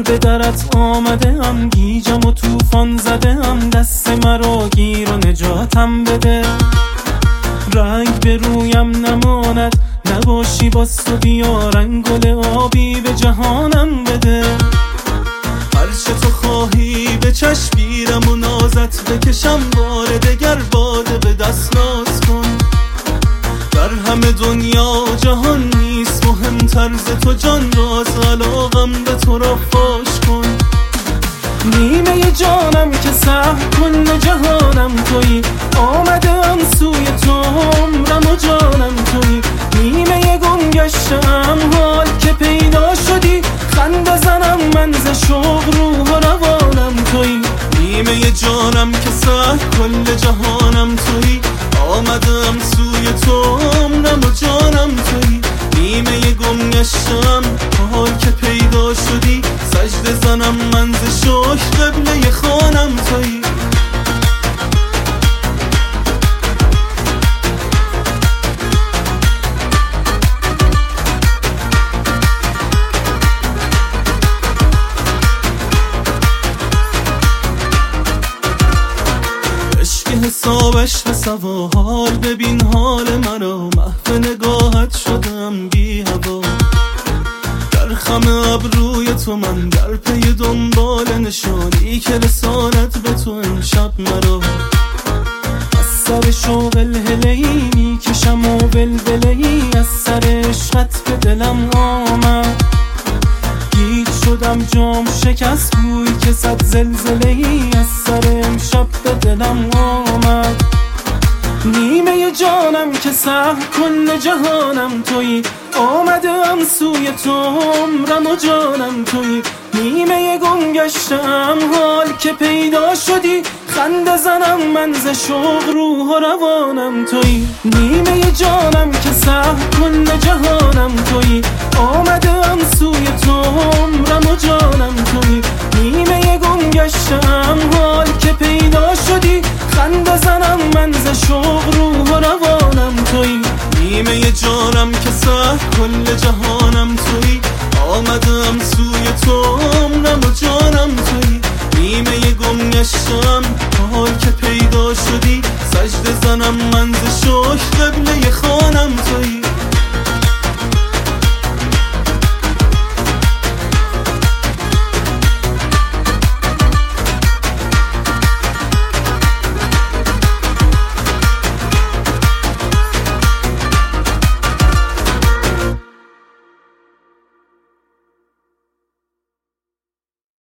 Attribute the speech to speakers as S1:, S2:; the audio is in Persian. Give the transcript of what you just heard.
S1: به درت آمده ام، گیجم و توفان زده ام، دست مرا گیر و نجاتم بده. رنگ به رویم نماند، نباشی باز تو بیا، رنگ گل آبی به جهانم بده. هرچه تو خواهی به چشم و نازت بکشم، بار دگر باده به دست ناز کن. در همه دنیا جهان نیست مهمتر ز تو جان، راز علاقم به تو را فاش کن. نیمه جانم که سهم کل جهانم تویی، آمده ام سوی تو عمرم و جانم تویی. نیمه گم گشتم حال که پیدا شدی، خنده زنم من ز شوق روح و روانم تویی. نیمه جانم که سهم کل جهانم تویی، آمدم سوی تو عمرم و جانم تویی. نیمه گم گشتم حال که پیدا شدی، سجده زنم من ز شکر قبله خانم تویی. حسابش به سوال، ببین حال مرا، محو نگاهت شدم بی هوا. در خم ابروی تو من در پی دنبال نشانی که رسانت به تو امشب مرا. از سر شوق الهله‌ای میکشم و ولوله‌ای، از سر عشقت به دلم آمد. گیج شدم جام شکست بوی که صد زلزله‌ای، از سر امشب به دلم آمد. نیمه جانم که سهم کل جهانم تویی، آمدم سوی تو عمرم و جانم تویی. نیمه گم گشتم حال که پیدا شدی، خنده زنم من ز شوق روح و روانم تویی. نیمه جانم که سهم کل جهانم تویی، آمدم سوی تو عمرم و جانم تویی. نیمه گم گشتم حال که پیدا شدی، خنده زنم من ز شوق روح و روانم تویی. نیمه جانم که سهم کل جهانم تویی، آمدم سوی تو عمرم و جانم تویی. نیمه گم گشتم حال که پیدا شدی، سجده زنم من ز شکر قبله خانم تویی.